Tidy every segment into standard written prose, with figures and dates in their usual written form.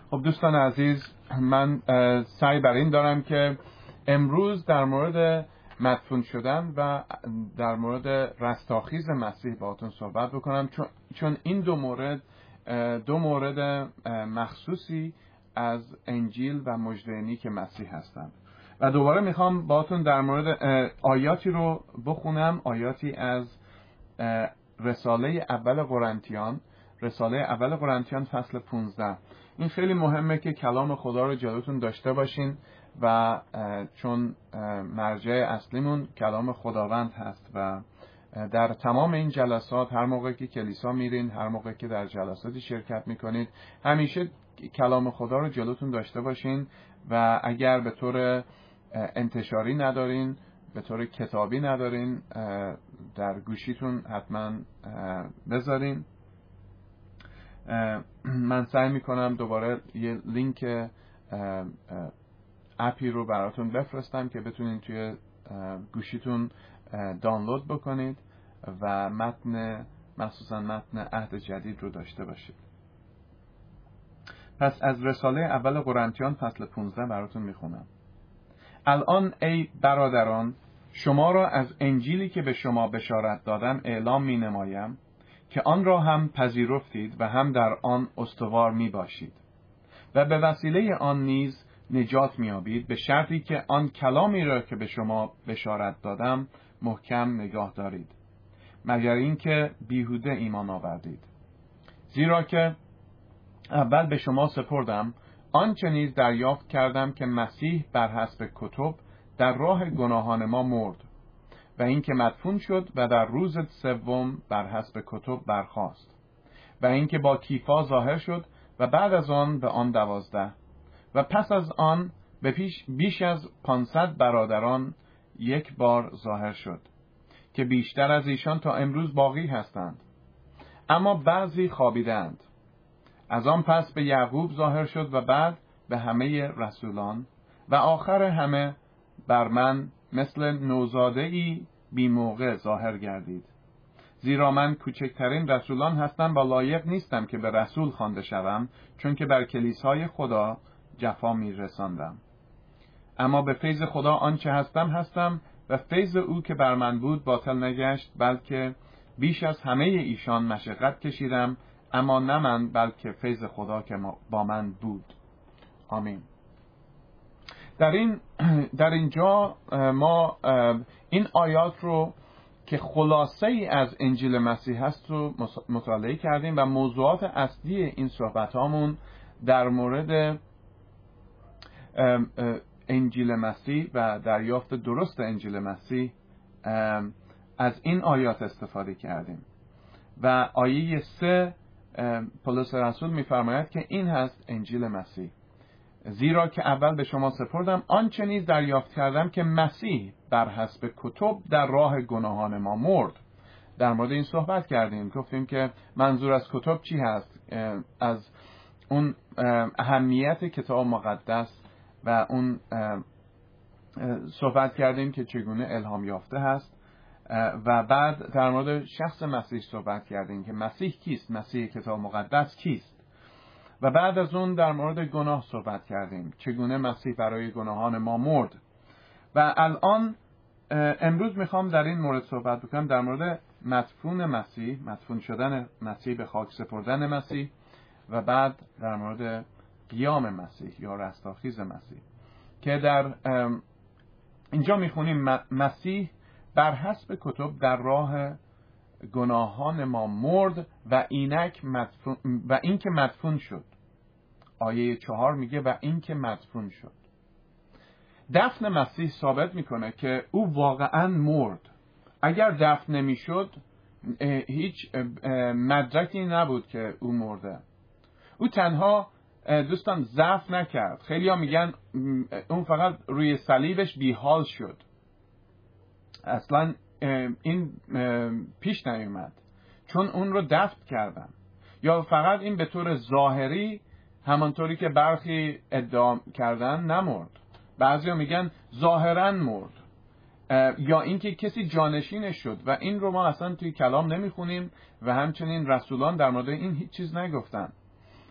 خب دوستان عزیز، من سعی بر این دارم که امروز در مورد مدفون شدن و در مورد رستاخیز مسیح باهاتون صحبت بکنم، چون این دو مورد مخصوصی از انجیل و مژده نیک مسیح هستند. و دوباره میخوام باهاتون در مورد آیاتی رو بخونم، آیاتی از رساله اول قرنتیان فصل 15. این خیلی مهمه که کلام خدا رو جلوتون داشته باشین و چون مرجع اصلیمون کلام خداوند هست و در تمام این جلسات، هر موقع که کلیسا میرین، هر موقع که در جلساتی شرکت میکنید، همیشه کلام خدا رو جلوتون داشته باشین و اگر به طور انتشاری ندارین، به طور کتابی ندارین، در گوشیتون حتما بذارین. من سعی میکنم دوباره یه لینک اپی رو براتون بفرستم که بتونین توی گوشیتون دانلود بکنید و مخصوصا متن عهد جدید رو داشته باشید. پس از رساله اول قرنتیان فصل 15 براتون میخونم. الان ای برادران، شما را از انجیلی که به شما بشارت دادم اعلام می نمایم که آن را هم پذیرفتید و هم در آن استوار می باشید و به وسیله آن نیز نجات می یابید، به شرطی که آن کلامی را که به شما بشارت دادم محکم نگاه دارید، مگر اینکه بیهوده ایمان آوردید. زیرا که اول به شما سپردم آنچه نیز دریافت کردم که مسیح بر حسب کتب در راه گناهان ما مرد و اینکه مدفون شد و در روز سوم بر حسب کتب برخاست و اینکه با کیفا ظاهر شد و بعد از آن به آن 12 و پس از آن به بیش از 500 برادران یک بار ظاهر شد که بیشتر از ایشان تا امروز باقی هستند، اما بعضی خوابیدند. از آن پس به یعقوب ظاهر شد و بعد به همه رسولان و آخر همه بر من مثل نوزاده‌ای بی موقع ظاهر گردید. زیرا من کوچکترین رسولان هستم و لایق نیستم که به رسول خوانده شوم، چون که بر کلیسای خدا جفا می رساندم. اما به فیض خدا آنچه هستم و فیض او که بر من بود باطل نگشت، بلکه بیش از همه ایشان مشقت کشیدم، اما نه من بلکه فیض خدا که با من بود. آمین. در اینجا ما این آیات رو که خلاصه ای از انجیل مسیح هست رو مطالعه کردیم و موضوعات اصلی این صحبت هامون در مورد انجیل مسیح و دریافت درست انجیل مسیح از این آیات استفاده کردیم. و آیه 3 پولس رسول می‌فرماید که این هست انجیل مسیح. زیرا که اول به شما سپردم آنچه نیز دریافت کردم که مسیح بر حسب کتب در راه گناهان ما مرد. در مورد این صحبت کردیم، گفتیم که منظور از کتب چی هست، از اون اهمیت کتاب مقدس و اون صحبت کردیم که چگونه الهام یافته هست و بعد در مورد شخص مسیح صحبت کردیم که مسیح کیست، مسیح کتاب مقدس کیست، و بعد از اون در مورد گناه صحبت کردیم، چگونه مسیح برای گناهان ما مرد. و الان امروز میخوام در این مورد صحبت بکنم، در مورد مدفون شدن مسیح، به خاک سپردن مسیح، و بعد در مورد قیام مسیح یا رستاخیز مسیح که در اینجا میخونیم مسیح بر حسب کتب در راه گناهان ما مرد و اینکه مدفون شد. آیه 4 میگه و اینکه مدفون شد. دفن مسیح ثابت میکنه که او واقعا مرد. اگر دفن نمیشد هیچ مدرکی نبود که او مرده. او تنها دوستان ضعف نکرد. خیلی ها میگن اون فقط روی صلیبش بیحال شد. اصلا این پیش نیومد، چون اون رو دفن کردن. یا فقط این به طور ظاهری همانطوری که برخی ادعا کردن نمرد. بعضیا میگن ظاهرا مرد، یا اینکه کسی جانشینش شد و این رو ما اصلا توی کلام نمیخونیم و همچنین رسولان در مورد این هیچ چیز نگفتن.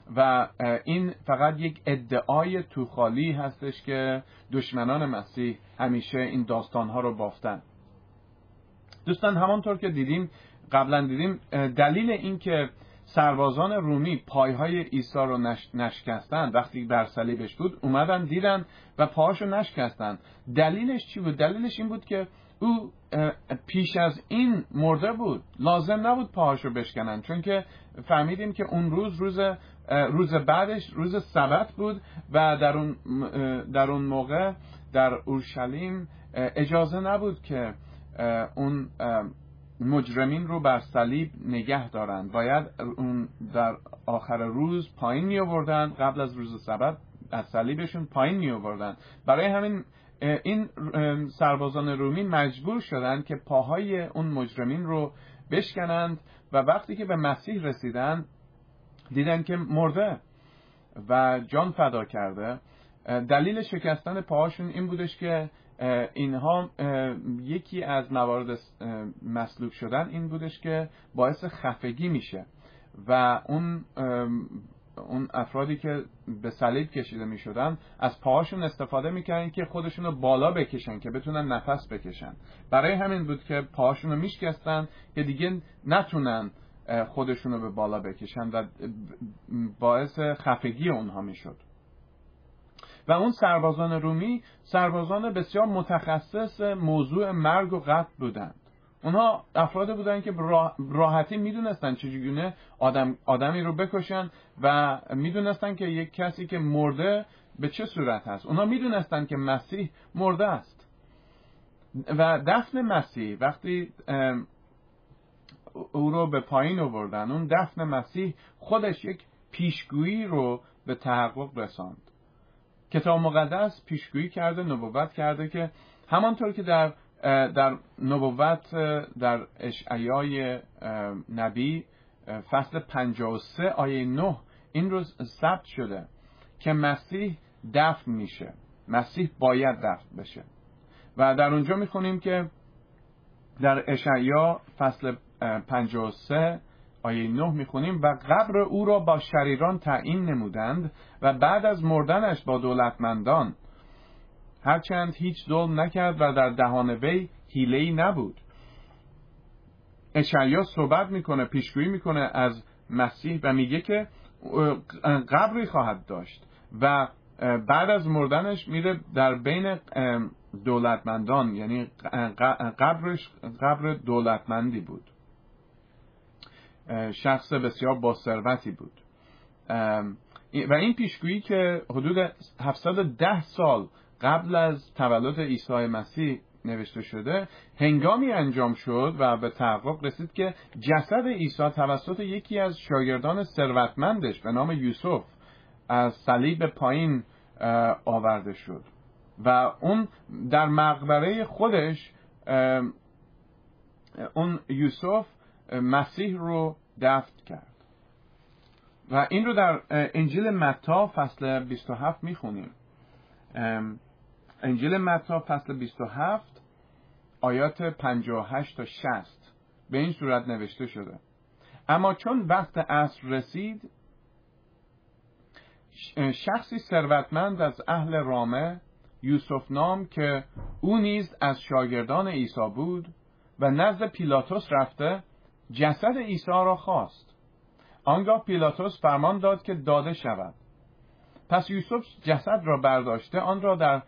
و این فقط یک ادعای توخالی هستش که دشمنان مسیح همیشه این داستانها رو بافتن. دوستان همانطور که قبلا دیدیم دلیل این که سربازان رومی پایهای عیسی رو نشکستن وقتی بر صلیبش بود، اومدن دیدن و پاهاشو نشکستن. دلیلش چی بود؟ دلیلش این بود که او پیش از این مرده بود، لازم نبود پاهاشو بشکنن، چون که فهمیدیم که اون روز بعدش روز سبت بود و در اون موقع در اورشلیم اجازه نبود که اون مجرمین رو بر صلیب نگه دارن. باید اون در آخر روز پایین می آوردن، قبل از روز سبت از صلیبشون پایین می آوردن. برای همین این سربازان رومی مجبور شدن که پاهای اون مجرمین رو بشکنند و وقتی که به مسیح رسیدن دیدن که مرده و جان فدا کرده. دلیل شکستن پاهاشون این بودش که اینها یکی از موارد مصلوب شدن این بودش که باعث خفگی میشه و اون افرادی که به صلیب کشیده میشدن از پاهاشون استفاده میکردن که خودشون رو بالا بکشن که بتونن نفس بکشن. برای همین بود که پاهاشون رو میشکستن که دیگه نتونن خودشون رو به بالا بکشن و باعث خفگی اونها میشد. و اون سربازان رومی سربازان بسیار متخصص موضوع مرگ و قتل بودند. اونها افراد بودند که راحتی میدونستن چجوری آدمی رو بکشن و میدونستن که یک کسی که مرده به چه صورت هست. اونها میدونستن که مسیح مرده است و دفن مسیح وقتی او رو به پایین آوردن، اون دفن مسیح خودش یک پیشگویی رو به تحقق رساند. کتاب مقدس پیشگویی کرده، نبوت کرده که همانطور که در نبوت در اشعیای نبی فصل 53 آیه 9 این روز ثبت شده که مسیح دفن میشه، مسیح باید دفن بشه. و در اونجا میخونیم که در اشعیا فصل 53 آیه 9 میخونیم و قبر او را با شریران تعیین نمودند و بعد از مردنش با دولتمندان، هرچند هیچ ظلم نکرد و در دهان وی حیله‌ای نبود. اشعیا صحبت میکنه، پیشگویی میکنه از مسیح و میگه که قبری خواهد داشت و بعد از مردنش میره در بین دولتمندان، یعنی قبرش قبر دولتمندی بود، شخص بسیار با ثروتی بود. و این پیشگویی که حدود 710 سال قبل از تولد عیسی مسیح نوشته شده هنگامی انجام شد و به تحقق رسید که جسد عیسی توسط یکی از شاگردان ثروتمندش به نام یوسف از صلیب پایین آورده شد و اون در مقبره خودش اون یوسف مسیح رو دفن کرد. و این رو در انجیل متی فصل 27 میخونیم. انجیل متی فصل 27 آیات 58 تا 60 به این صورت نوشته شده: اما چون وقت عصر رسید، شخصی ثروتمند از اهل رامه، یوسف نام، که او نیز از شاگردان عیسی بود و نزد پیلاطس رفته جسد عیسی را خواست. آنگاه پیلاطس فرمان داد که داده شود. پس یوسف جسد را برداشته آن را در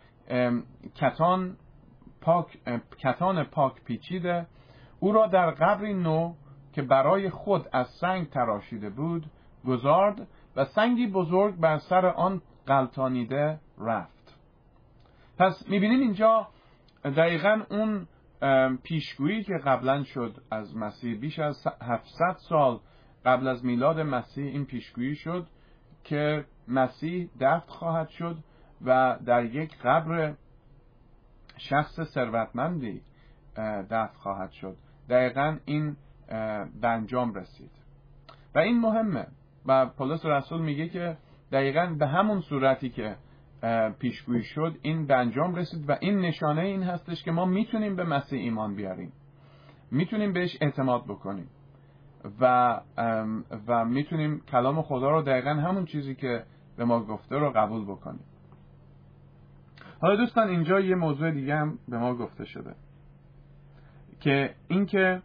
کتان پاک پیچیده، او را در قبری نو که برای خود از سنگ تراشیده بود گذارد و سنگی بزرگ بر سر آن غلطانیده رفت. پس میبینیم اینجا دقیقاً اون پیشگویی که قبلا شد از مسیح، بیش از 700 سال قبل از میلاد مسیح این پیشگویی شد که مسیح دفن خواهد شد و در یک قبر شخص ثروتمندی دفن خواهد شد. دقیقاً این به انجام رسید و این مهمه و پولس رسول میگه که دقیقاً به همون صورتی که پیشگویی شد این به انجام رسید و این نشانه این هستش که ما میتونیم به مسیح ایمان بیاریم، میتونیم بهش اعتماد بکنیم. و میتونیم کلام خدا رو دقیقا همون چیزی که به ما گفته رو قبول بکنیم. حالا دوستان اینجا یه موضوع دیگه هم به ما گفته شده که اینکه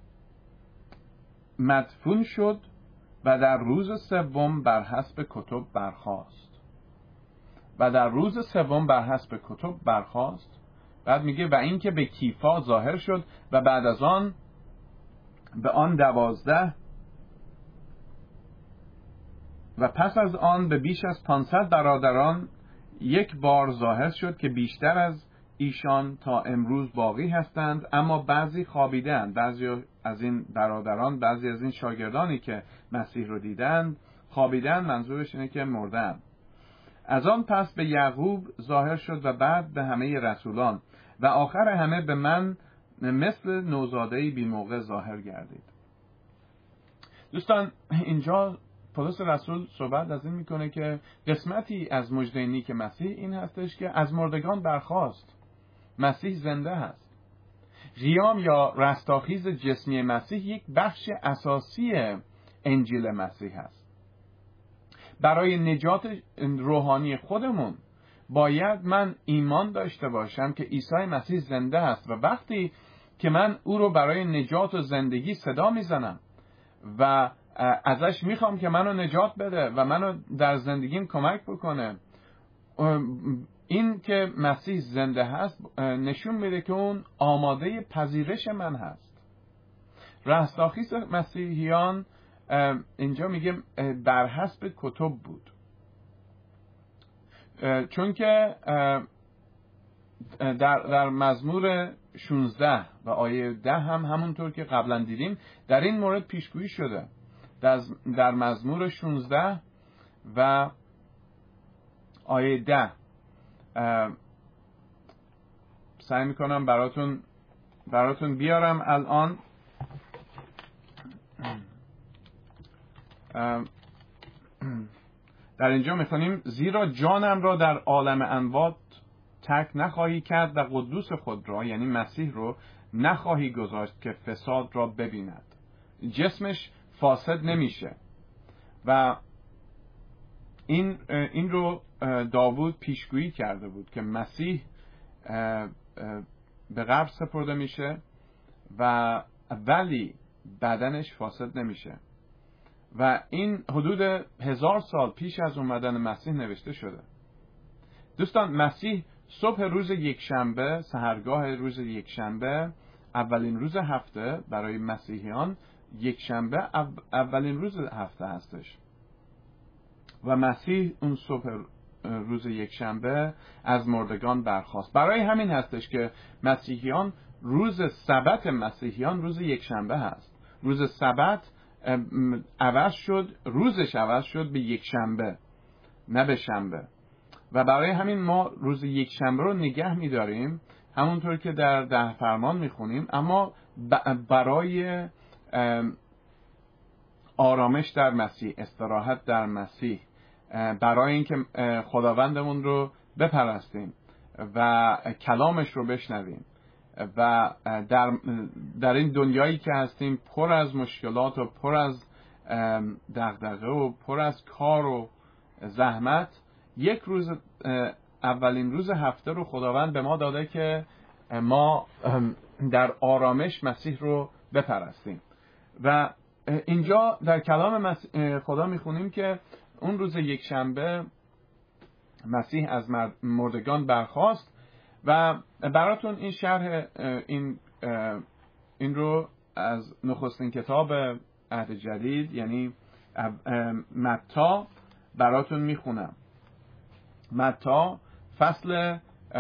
مدفون شد و در روز سوم بر حسب کتب برخاست. و در روز سوم بر حسب کتب برخاست. بعد میگه و اینکه به کیفا ظاهر شد و بعد از آن به آن 12 و پس از آن به بیش از 500 برادران یک بار ظاهر شد که بیشتر از ایشان تا امروز باقی هستند، اما بعضی خوابیدند. بعضی از این برادران، بعضی از این شاگردانی که مسیح رو دیدند خوابیدند، منظورش اینه که مردند. از آن پس به یعقوب ظاهر شد و بعد به همه رسولان و آخر همه به من مثل نوزاده‌ای بی موقع ظاهر گردید. دوستان اینجا پولس رسول صحبت از این میکنه که قسمتی از مژده نیک مسیح این هستش که از مردگان برخاست. مسیح زنده هست. قیام یا رستاخیز جسمی مسیح یک بخش اساسی انجیل مسیح هست. برای نجات روحانی خودمون باید من ایمان داشته باشم که عیسی مسیح زنده است و وقتی که من او رو برای نجات و زندگی صدا میزنم و ازش میخوام که منو نجات بده و منو در زندگیم کمک بکنه، این که مسیح زنده هست نشون میده که اون آماده پذیرش من هست. رستاخیز مسیحیان اینجا میگه بر حسب کتب بود، چون که در مزمور 16 و آیه 10 هم همونطور که قبلا دیدیم در این مورد پیشگویی شده. در مزمور 16 و آیه 10 سعی میکنم براتون بیارم الان. در اینجا میخونیم زیرا جانم را در عالم اموات ترک نخواهی کرد و قدوس خود را یعنی مسیح رو نخواهی گذاشت که فساد را ببیند. جسمش فاسد نمیشه و این رو داوود پیشگویی کرده بود که مسیح به قبر سپرده میشه و ولی بدنش فاسد نمیشه و این حدود 1000 سال پیش از اومدن مسیح نوشته شده. دوستان مسیح صبح روز یکشنبه، سحرگاه روز یکشنبه، اولین روز هفته برای مسیحیان یکشنبه اولین روز هفته هستش و مسیح اون صبح روز یکشنبه از مردگان برخاست. برای همین هستش که مسیحیان روز سبت مسیحیان روز یکشنبه هست. روز سبت روزش عوض شد به یکشنبه نه به شنبه و برای همین ما روز یکشنبه رو نگه می‌داریم همونطور که در 10 فرمان می‌خونیم، اما برای آرامش در مسیح، استراحت در مسیح، برای اینکه خداوندمون رو بپرستیم و کلامش رو بشنویم و در این دنیایی که هستیم پر از مشکلات و پر از دغدغه و پر از کار و زحمت، یک روز اولین روز هفته رو خداوند به ما داده که ما در آرامش مسیح رو بپرستیم و اینجا در کلام خدا میخونیم که اون روز یکشنبه مسیح از مردگان برخاست و براتون این شرح این رو از نخستین کتاب عهد جدید یعنی متی براتون میخونم. متی فصل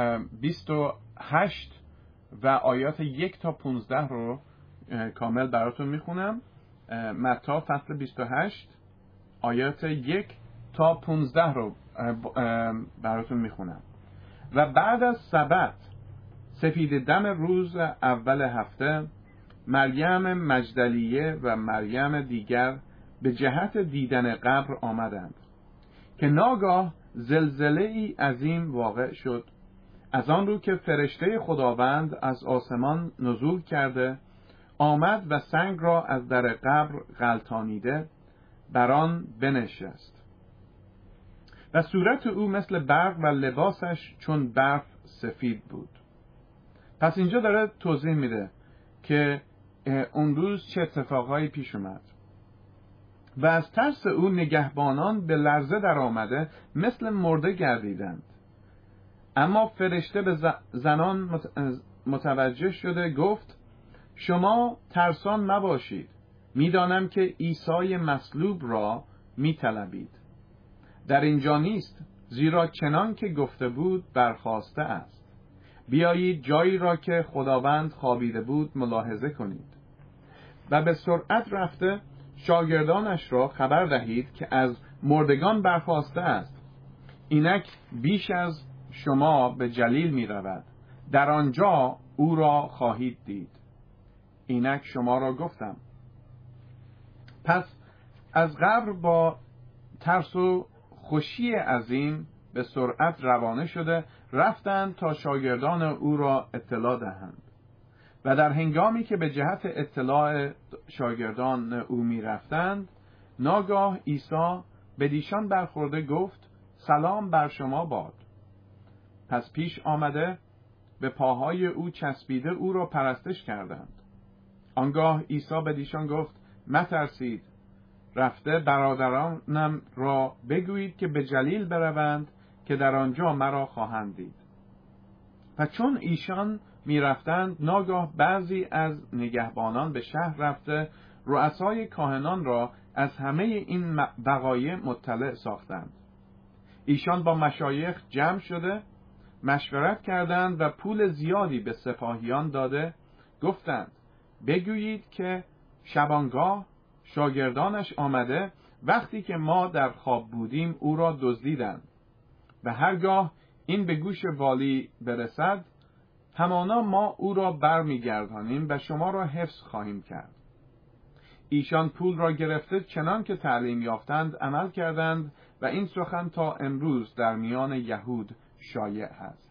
28 و آیات 1 تا 15 رو کامل براتون میخونم. متی فصل 28 آیات 1 تا 15 رو براتون میخونم. و بعد از سبت سفید دم روز اول هفته مریم مجدلیه و مریم دیگر به جهت دیدن قبر آمدند که ناگاه زلزله ای عظیم واقع شد، از آن رو که فرشته خداوند از آسمان نزول کرده آمد و سنگ را از در قبر غلطانیده بر آن بنشست و صورت او مثل برق و لباسش چون برف سفید بود. پس اینجا داره توضیح میده که اون روز چه اتفاقایی پیش اومد. و از ترس او نگهبانان به لرزه در آمده مثل مرده گردیدند. اما فرشته به زنان متوجه شده گفت شما ترسان مباشید، میدانم که عیسی مصلوب را میطلبید. در اینجا نیست، زیرا چنان که گفته بود برخاسته است. بیایید جایی را که خداوند خوابیده بود ملاحظه کنید. و به سرعت رفته شاگردانش را خبر دهید که از مردگان برخاسته است. اینک بیش از شما به جلیل می رود. در آنجا او را خواهید دید. اینک شما را گفتم. پس از قبر با ترس و خوشی عظیم به سرعت روانه شده رفتند تا شاگردان او را اطلاع دهند. و در هنگامی که به جهت اطلاع شاگردان او می رفتند، ناگاه عیسی به دیشان برخورده گفت سلام بر شما باد. پس پیش آمده به پاهای او چسبیده او را پرستش کردند. آنگاه عیسی به دیشان گفت مترسید، رفته برادرانم را بگویید که به جلیل بروند که در آنجا مرا خواهند دید. و چون ایشان می رفتند ناگاه بعضی از نگهبانان به شهر رفته رؤسای کاهنان را از همه این وقایع مطلع ساختند. ایشان با مشایخ جمع شده مشورت کردند و پول زیادی به سپاهیان داده گفتند بگویید که شبانگاه شاگردانش آمده وقتی که ما در خواب بودیم او را دزدیدند و هرگاه این به گوش والی برسد همانا ما او را برمیگردانیم و شما را حفظ خواهیم کرد. ایشان پول را گرفته چنان که تعلیم یافتند عمل کردند و این سخن تا امروز در میان یهود شایع هست.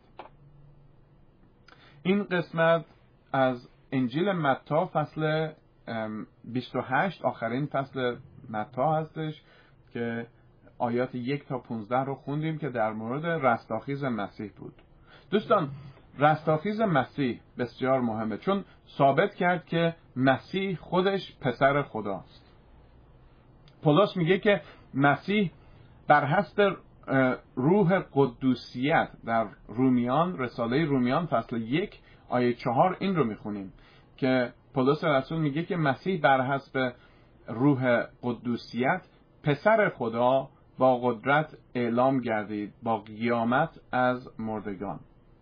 این قسمت از انجیل متی فصل 28 آخرین فصل متی هستش که آیات 1 تا 15 رو خوندیم که در مورد رستاخیز مسیح بود. دوستان رستاخیز مسیح بسیار مهمه چون ثابت کرد که مسیح خودش پسر خداست. پولس میگه که مسیح بر حسب روح قدوسیت در رومیان رساله رومیان فصل 1 آیه 4 این رو میخونیم که پولس رسول میگه که مسیح بر حسب روح قدوسیت پسر خدا با قدرت اعلام گردید با قیامت از مردگان.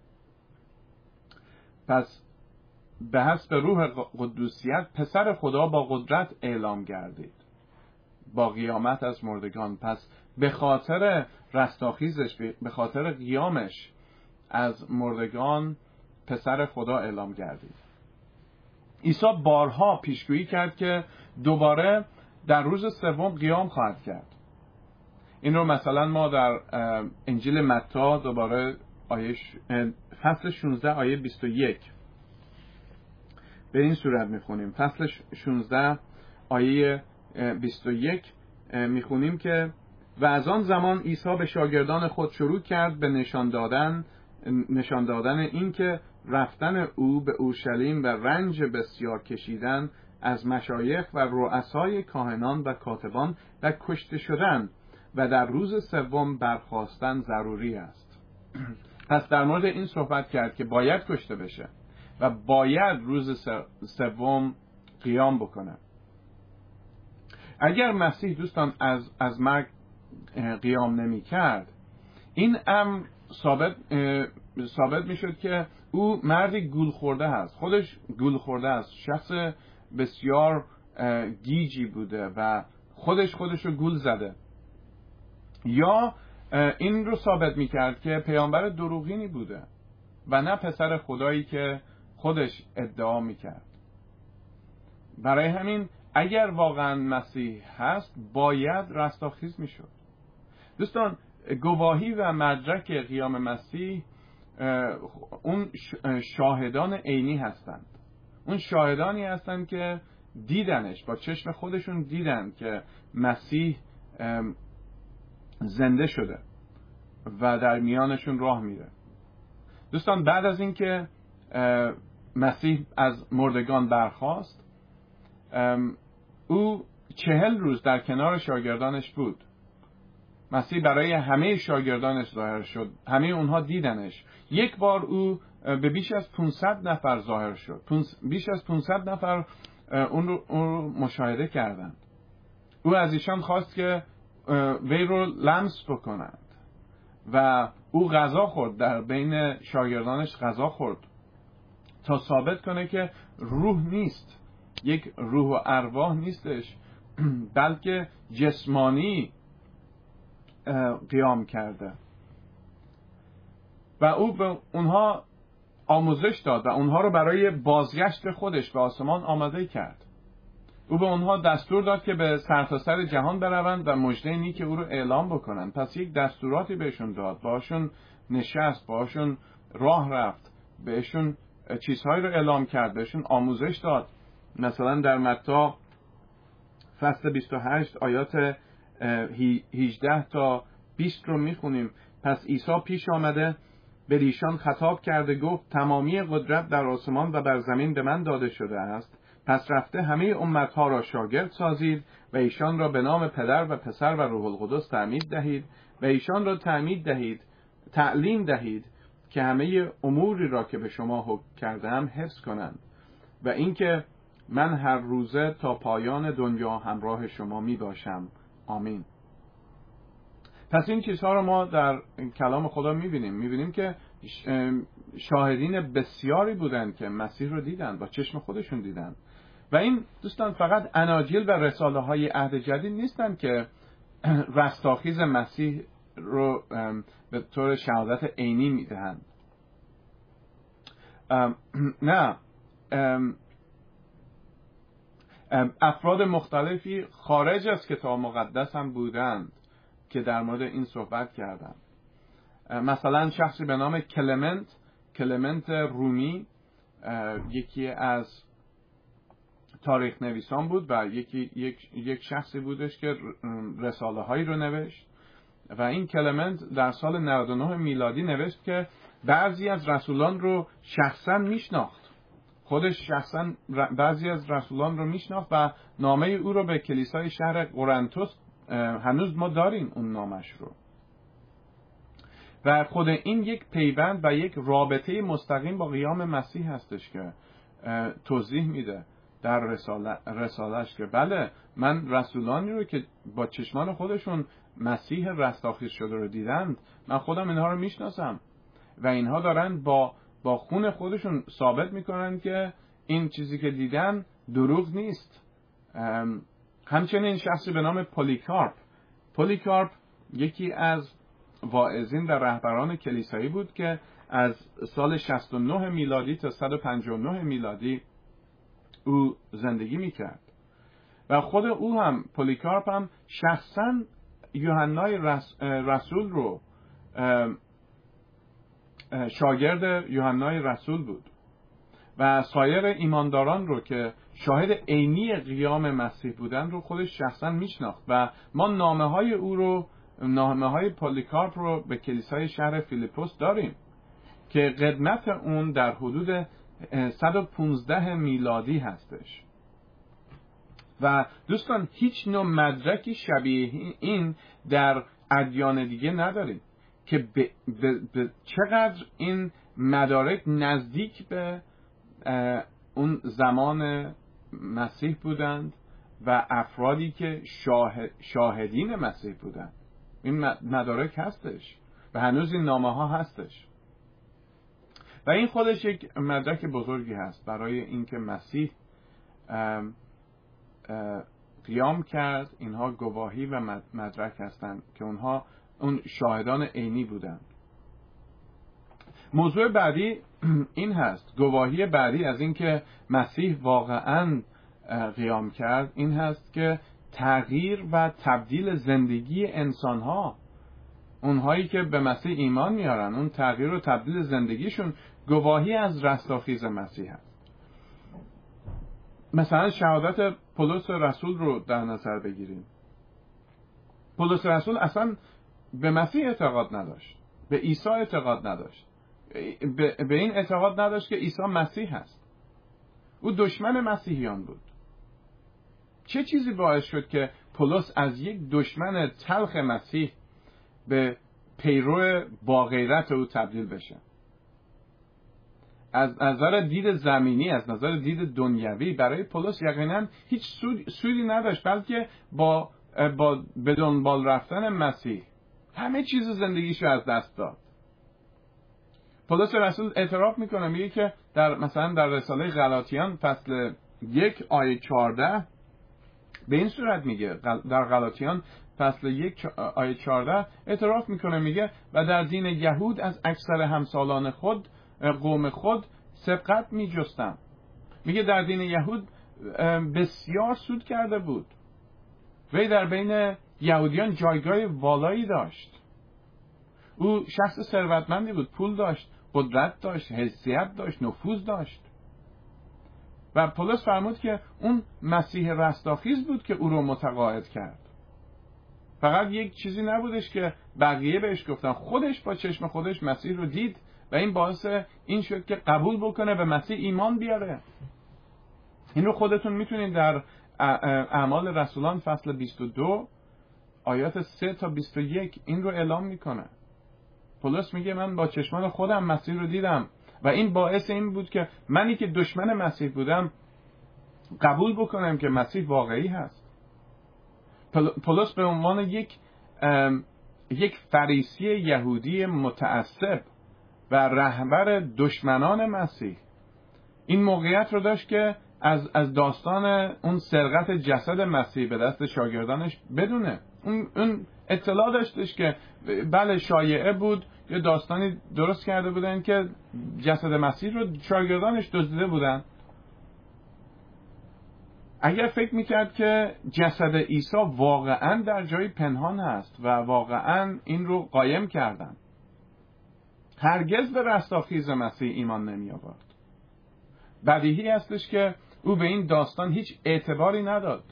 پس به حسب روح قدوسیت پسر خدا با قدرت اعلام گردید با قیامت از مردگان. پس به خاطر رستاخیزش به خاطر قیامش از مردگان پسر خدا اعلام گردید. عیسی بارها پیشگویی کرد که دوباره در روز سوم قیام خواهد کرد. این رو مثلا ما در انجیل متی دوباره فصل 16 آیه 21 به این صورت میخونیم. فصل 16 آیه 21 میخونیم که و از آن زمان عیسی به شاگردان خود شروع کرد به نشان دادن این که رفتن او به اورشلیم و رنج بسیار کشیدن از مشایخ و رؤسای کاهنان و کاتبان و کشته شدن و در روز سوم برخاستن ضروری است. پس در مورد این صحبت کرد که باید کشته بشه و باید روز سوم قیام بکنه. اگر مسیح دوستان از مرگ قیام نمی کرد این امر ثابت می شد که او مردی گول خورده هست، خودش گول خورده است، شخص بسیار گیجی بوده و خودش رو گول زده، یا این رو ثابت می کرد که پیامبر دروغینی بوده و نه پسر خدایی که خودش ادعا می کرد. برای همین اگر واقعا مسیح هست باید رستاخیز می شد. دوستان گواهی و مدرک قیام مسیح اون شاهدان عینی هستند. اون شاهدانی هستن که دیدنش، با چشم خودشون دیدن که مسیح زنده شده و در میانشون راه میره. دوستان، بعد از اینکه مسیح از مردگان برخاست، او 40 روز در کنار شاگردانش بود. مسیح برای همه شاگردانش ظاهر شد، همه اونها دیدنش. یک بار او به بیش از 500 نفر ظاهر شد. بیش از 500 نفر اون رو مشاهده کردند. او از ایشان خواست که وی رو لمس بکنند و او غذا خورد، در بین شاگردانش غذا خورد تا ثابت کنه که روح نیست، یک روح و ارواح نیستش، بلکه جسمانی قیام کرده. و او به اونها آموزش داد و اونها رو برای بازگشت خودش به آسمان آماده کرد. او به اونها دستور داد که به سرتاسر جهان بروند و مژده نیک او رو اعلام بکنند. پس یک دستوراتی بهشون داد، باشون نشست، باشون راه رفت، بهشون چیزهایی رو اعلام کرد، بهشون آموزش داد. مثلا در متی فصل 28 آیات 18 تا 20 رو میخونیم. پس عیسی پیش آمده به ایشان خطاب کرده گفت تمامی قدرت در آسمان و بر زمین به من داده شده است. پس رفته همه امتها را شاگرد سازید و ایشان را به نام پدر و پسر و روح القدس تعمید دهید و ایشان را تعلیم دهید که همه اموری را که به شما حکم کردم حفظ کنند و اینکه من هر روزه تا پایان دنیا همراه شما می باشم. آمین. پس این چیزها رو ما در کلام خدا میبینیم که شاهدین بسیاری بودند که مسیح رو دیدند، با چشم خودشون دیدند. و این دوستان فقط اناجیل و رساله های عهد جدید نیستند که رستاخیز مسیح رو به طور شهادت عینی میدهند. نه، افراد مختلفی خارج از کتاب مقدس هم بودند که در مورد این صحبت کردند. مثلا شخصی به نام کلمنت رومی، یکی از تاریخ نویسان بود و یک شخصی بودش که رساله هایی رو نوشت و این کلمنت در سال 99 میلادی نوشت که بعضی از رسولان رو شخصا میشناخت، خودش شخصا بعضی از رسولان رو میشناخت و نامه او رو به کلیسای شهر قرنتوس، هنوز ما داریم اون نامش رو. و خود این یک پیوند و یک رابطه مستقیم با قیام مسیح هستش که توضیح میده در رسالش که بله، من رسولانی رو که با چشمان خودشون مسیح رستاخیز شده رو دیدند، من خودم اینها رو میشناسم و اینها دارن با خون خودشون ثابت میکنن که این چیزی که دیدن دروغ نیست. همچنین شخصی به نام پولیکارپ یکی از واعظین و رهبران کلیسایی بود که از سال 69 میلادی تا 159 میلادی او زندگی میکرد و خود او هم پولیکارپ هم شخصا یوحنای رسول رو شاگرد یوحنای رسول بود و سایر ایمانداران رو که شاهد عینی قیام مسیح بودن رو خودش شخصا میشناخت و ما نامه های پولیکارپ رو به کلیسای شهر فیلیپوس داریم که قدمت اون در حدود 115 میلادی هستش. و دوستان، هیچ نوع مدرکی شبیه این در ادیان دیگه نداریم که به چقدر این مدارک نزدیک به اون زمان مسیح بودند و افرادی که شاهدین مسیح بودند. این مدارک هستش و هنوز این نامه ها هستش و این خودش یک مدرک بزرگی هست برای اینکه مسیح قیام کرد. اینها گواهی و مدرک هستند که اون شاهدان عینی بودند. موضوع بعدی این هست، گواهی بعدی از اینکه مسیح واقعاً قیام کرد این هست که تغییر و تبدیل زندگی انسانها، اونهایی که به مسیح ایمان میارن، اون تغییر و تبدیل زندگیشون گواهی از رستاخیز مسیح هست. مثلا شهادت پولس رسول رو در نظر بگیریم. پولس رسول اصلا به مسیح اعتقاد نداشت، به عیسی اعتقاد نداشت، به این اعتقاد نداشت که عیسی مسیح هست. او دشمن مسیحیان بود. چه چیزی باعث شد که پولس از یک دشمن تلخ مسیح به پیرو با غیرت او تبدیل بشه؟ از نظر دید زمینی، از نظر دید دنیوی برای پولس یقینا هیچ سودی نداشت، بلکه با به دنبال رفتن مسیح همه چیز زندگیشو از دست داد. پولس رسول اعتراف میکنه، میگه که مثلا در رساله غلاطیان فصل 1 آیه 14 به این صورت میگه، در غلاطیان فصل 1 آیه 14 اعتراف میکنه، میگه و در دین یهود از اکثر همسالان خود قوم خود سبقت میجستم. میگه در دین یهود بسیار سود کرده بود. وی در بین یهودیان جایگاه والایی داشت. او شخص ثروتمندی بود، پول داشت، قدرت داشت، حیثیت داشت، نفوذ داشت. و پولس فرمود که اون مسیح رستاخیز بود که او رو متقاعد کرد. فقط یک چیزی نبودش که بقیه بهش گفتن، خودش با چشم خودش مسیح رو دید و این باعث این شد که قبول بکنه، به مسیح ایمان بیاره. این رو خودتون میتونید در اعمال رسولان فصل 22 آیات 3 تا 21 این رو اعلام میکنه. پولس میگه من با چشمان خودم مسیح رو دیدم و این باعث این بود که منی که دشمن مسیح بودم قبول بکنم که مسیح واقعی هست. پولس به عنوان یک فریسی یهودی متعصب و رهبر دشمنان مسیح این موقعیت رو داشت که از داستان اون سرقت جسد مسیح به دست شاگردانش بدونه. اون اطلاع داشتش که بله شایعه بود، یه داستانی درست کرده بودن که جسد مسیح رو شاگردانش دزدیده بودن. اگر فکر میکرد که جسد عیسی واقعا در جای پنهان هست و واقعا این رو قایم کردن، هرگز به رستاخیز مسیح ایمان نمی آورد. بدیهی هستش که او به این داستان هیچ اعتباری نداد.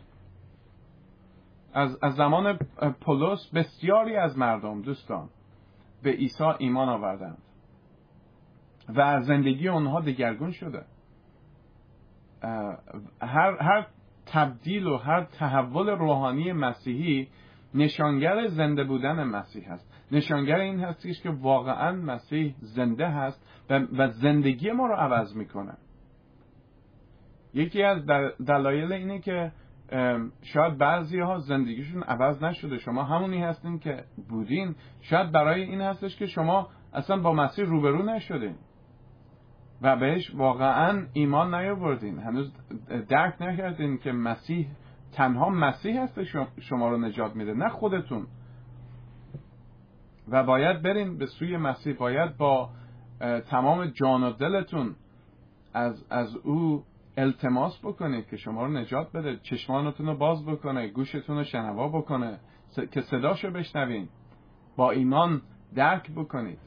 از زمان پولس بسیاری از مردم دوستان به عیسی ایمان آوردند و زندگی اونها دگرگون شده. هر تبدیل و هر تحول روحانی مسیحی نشانگر زنده بودن مسیح هست. نشانگر این هستیش که واقعا مسیح زنده هست و زندگی ما رو عوض میکنه. یکی از دلایل اینه که شاید بعضی ها زندگیشون عوض نشده، شما همونی هستین که بودین. شاید برای این هستش که شما اصلا با مسیح روبرو نشدین و بهش واقعا ایمان نیاوردین، هنوز درک نکردین که مسیح تنها مسیح هست شما رو نجات میده، نه خودتون. و باید برین به سوی مسیح، باید با تمام جان و دلتون از او التماس بکنید که شما رو نجات بده، چشمانتون رو باز بکنه، گوشتون رو شنوا بکنه که صداشو بشنوین، با ایمان درک بکنید.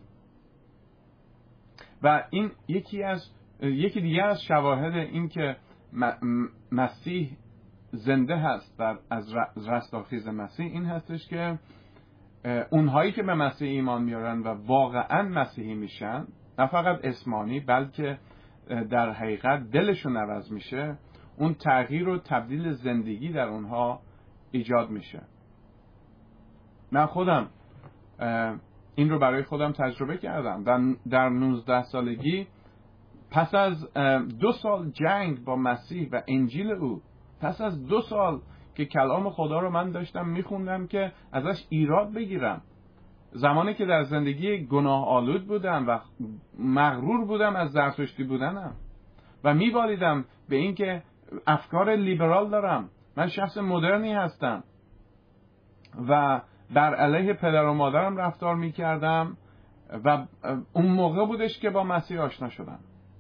و این یکی دیگه از شواهد این که مسیح زنده هست و از رستاخیز مسیح این هستش که اونهایی که به مسیح ایمان میارن و واقعا مسیحی میشن، نه فقط اسمانی بلکه در حقیقت دلشون عوض میشه، اون تغییر و تبدیل زندگی در اونها ایجاد میشه. من خودم این رو برای خودم تجربه کردم. در 19 سالگی پس از 2 سال جنگ با مسیح و انجیل او، پس از 2 سال که کلام خدا رو من داشتم میخوندم که ازش ایراد بگیرم، زمانی که در زندگی گناه آلود بودم و مغرور بودم از زرتشتی بودنم و میبالیدم به این که افکار لیبرال دارم، من شخص مدرنی هستم و بر علیه پدر و مادرم رفتار میکردم و اون موقع بودش که با مسیح آشنا شدم.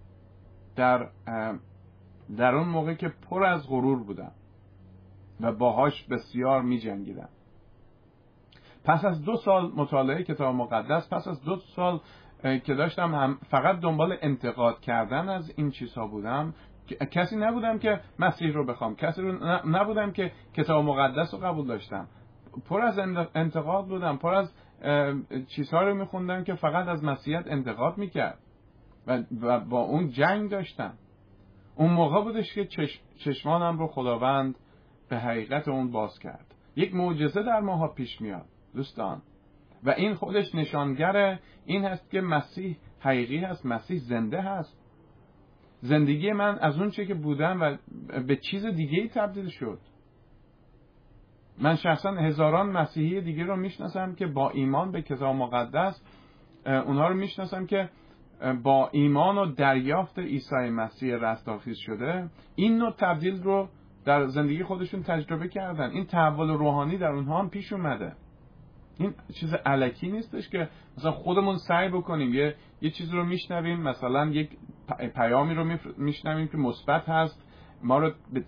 در اون موقع که پر از غرور بودم و باهاش بسیار می جنگیدم. پس از 2 سال مطالعه کتاب مقدس، پس از 2 سال که داشتم هم فقط دنبال انتقاد کردن از این چیزها بودم، کسی نبودم که مسیح رو بخوام، کسی رو نبودم که کتاب مقدس رو قبول داشتم. پر از انتقاد بودم، پر از چیزها رو میخوندم که فقط از مسیحیت انتقاد میکرد و با اون جنگ داشتم. اون موقع بودش که چشمانم رو خداوند به حقیقت اون باز کرد. یک معجزه در ماها پیش میاد دوستان، و این خودش نشانگر این هست که مسیح حقیقی هست، مسیح زنده هست. زندگی من از اون چه که بودم و به چیز دیگه‌ای تبدیل شد. من شخصا هزاران مسیحی دیگه رو میشناسم که با ایمان به کتاب مقدس، اونها رو میشناسم که با ایمان و دریافت عیسی مسیح رستاخیز شده این نوع تبدیل رو در زندگی خودشون تجربه کردن. این تحول روحانی در اونها هم پیش اومده. این چیز الکی نیستش که مثلا خودمون سعی بکنیم یه چیز رو میشنویم، مثلا یک پیامی رو میشنویم که مثبت هست، ما رو به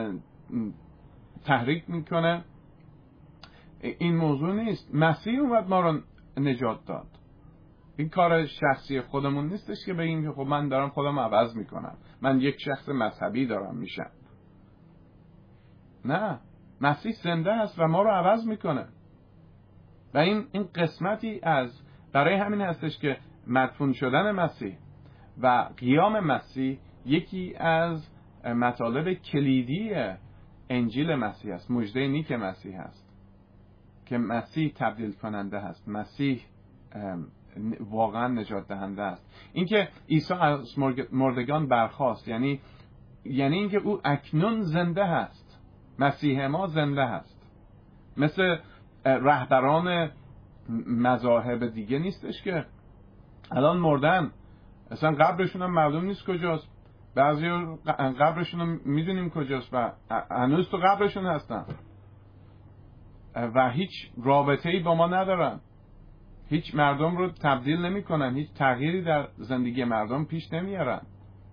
تحریک میکنه. این موضوع نیست. مسیح اومد ما رو نجات داد. این کار شخصی خودمون نیستش که بگیم که خب من دارم خودم عوض میکنم، من یک شخص مذهبی دارم میشم. نه، مسیح زنده هست و ما رو عوض میکنه. و این قسمتی از برای همین هستش که مدفون شدن مسیح و قیام مسیح یکی از مطالب کلیدی انجیل مسیح است، مژده نیک مسیح است که مسیح تبدیل کننده هست، مسیح واقعا نجات دهنده است. اینکه عیسی از مردگان برخاست یعنی اینکه او اکنون زنده هست. مسیح ما زنده هست. مثل رهبران مذاهب دیگه نیستش که الان مردن، اصلا قبرشون هم معلوم نیست کجاست. بعضی قبرشون رو میدونیم کجاست و هنوز تو قبرشون هستن و هیچ رابطه‌ای با ما ندارن، هیچ مردم رو تبدیل نمی کنن، هیچ تغییری در زندگی مردم پیش نمیارن.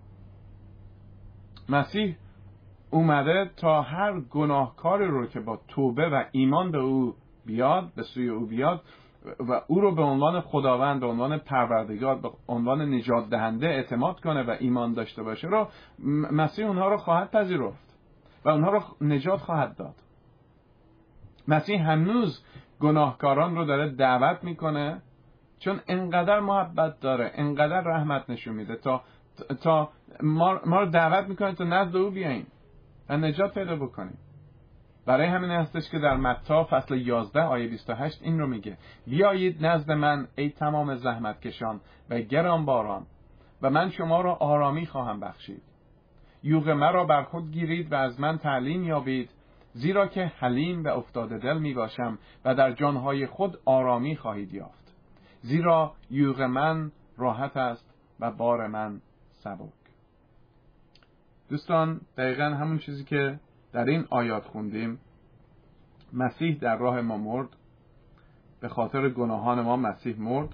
مسیح اومده تا هر گناهکاری رو که با توبه و ایمان به او بیاد، به سوی او بیاد و او رو به عنوان خداوند، به عنوان پروردگار، به عنوان نجات دهنده اعتماد کنه و ایمان داشته باشه، رو مسیح اونها رو خواهد پذیرفت و اونها رو نجات خواهد داد. مسیح هنوز گناهکاران رو داره دعوت میکنه، چون انقدر محبت داره، انقدر رحمت نشون میده تا ما رو دعوت میکنه تا نزد او بیاییم و نجات پیدا بکنیم. برای همین هستش که در متی فصل 11 آیه 28 این رو میگه: بیایید نزد من ای تمام زحمت کشان و گرانباران و من شما را آرامی خواهم بخشید. یوغ مرا بر خود گیرید و از من تعلیم یابید، زیرا که حلیم و افتاده دل می باشم و در جانهای خود آرامی خواهید یافت. زیرا یوغ من راحت است و بار من سبک. دوستان، دقیقاً همون چیزی که در این آیات خوندیم، مسیح در راه ما مرد، به خاطر گناهان ما مسیح مرد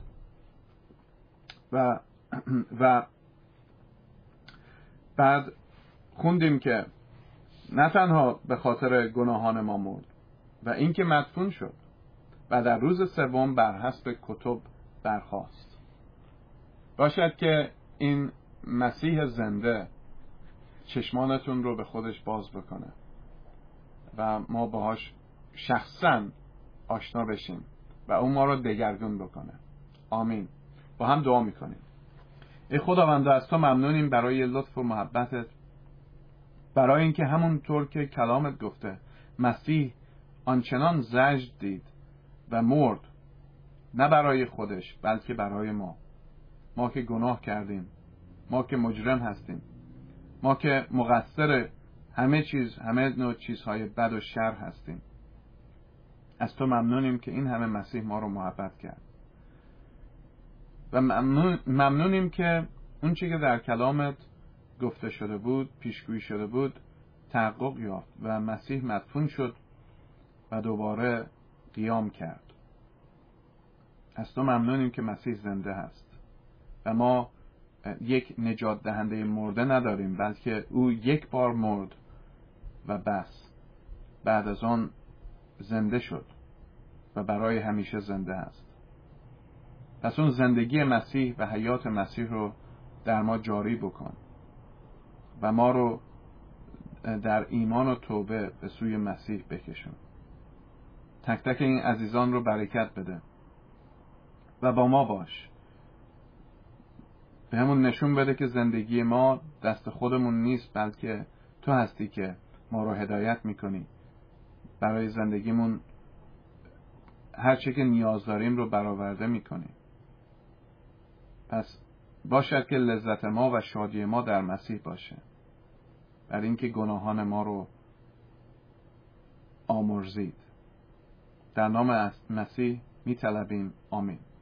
و بعد خوندیم که نه تنها به خاطر گناهان ما مرد و اینکه مدفون شد و در روز سوم بر حسب کتب برخاست. باشد که این مسیح زنده چشمانتون رو به خودش باز بکنه و ما باهاش شخصا آشنا بشیم و اون ما رو دگرگون بکنه. آمین. با هم دعا میکنیم. ای خداوند، از تو ممنونیم برای لطف و محبتت، برای اینکه همونطور که کلامت گفته مسیح آنچنان زجر دید و مرد، نه برای خودش بلکه برای ما که گناه کردیم، ما که مجرم هستیم، ما که مقصر همه نوع چیزهای بد و شر هستیم. از تو ممنونیم که این همه مسیح ما رو محبت کرد و ممنونیم که اون چیزی که در کلامت گفته شده بود، پیشگویی شده بود، تحقق یافت و مسیح مدفون شد و دوباره قیام کرد. از تو ممنونیم که مسیح زنده هست و ما یک نجات دهنده مرده نداریم، بلکه او یک بار مرد و بس. بعد از آن زنده شد و برای همیشه زنده است. پس اون زندگی مسیح و حیات مسیح رو در ما جاری بکن. و ما رو در ایمان و توبه به سوی مسیح بکشون. تک تک این عزیزان رو برکت بده و با ما باش. به همون نشون بده که زندگی ما دست خودمون نیست، بلکه تو هستی که ما رو هدایت میکنی. برای زندگیمون هر چه که نیاز داریم رو برآورده میکنی. پس باشد که لذت ما و شادی ما در مسیح باشه، برای اینکه گناهان ما رو آمرزید. در نام مسیح میطلبیم. آمین.